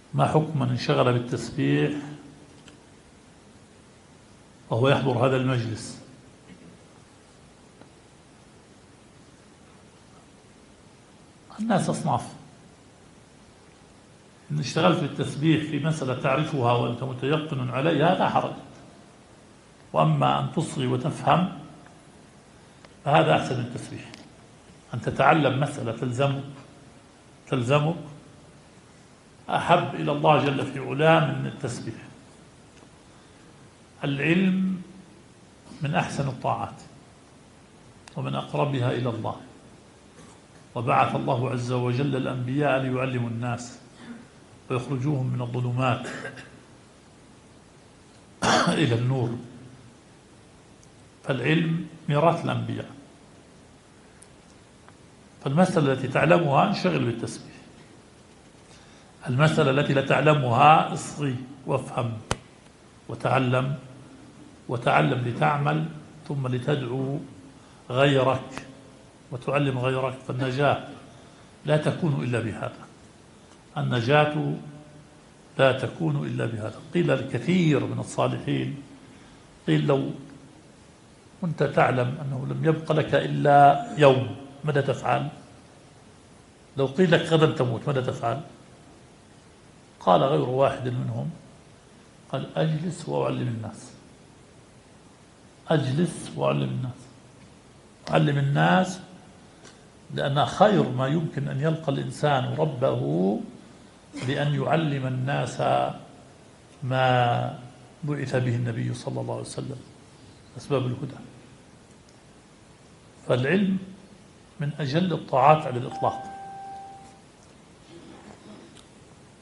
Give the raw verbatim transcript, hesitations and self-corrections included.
ما حكم من انشغل بالتسبيح وهو يحضر هذا المجلس؟ الناس أصناف. إن اشتغلت بالتسبيح في مسألة تعرفها وأنت متيقن عليها لا حرج، وأما أن تصغي وتفهم فهذا أحسن من التسبيح. أن تتعلم مسألة تلزمك تلزمك أحب إلى الله جل في علاه من التسبيح. العلم من أحسن الطاعات ومن أقربها إلى الله، وبعث الله عز وجل الأنبياء ليعلموا الناس ويخرجوهم من الظلمات إلى النور. فالعلم ميراث الأنبياء. فالمسألة التي تعلمها انشغل بالتسبيح، المسألة التي لا تعلمها اصغي وافهم وتعلم، وتعلم لتعمل ثم لتدعو غيرك وتعلم غيرك. فالنجاة لا تكون إلا بهذا، النجاة لا تكون إلا بهذا. قيل الكثير من الصالحين، قيل لو كنت تعلم أنه لم يبق لك إلا يوم ماذا تفعل؟ لو قيل لك غدا تموت ماذا تفعل؟ قال غير واحد منهم، قال أجلس وأعلم الناس. أجلس وأعلم الناس، أعلم الناس، لأن خير ما يمكن أن يلقى الإنسان ربه بأن يعلم الناس ما بعث به النبي صلى الله عليه وسلم، أسباب الهدى. فالعلم من أجل الطاعات على الإطلاق.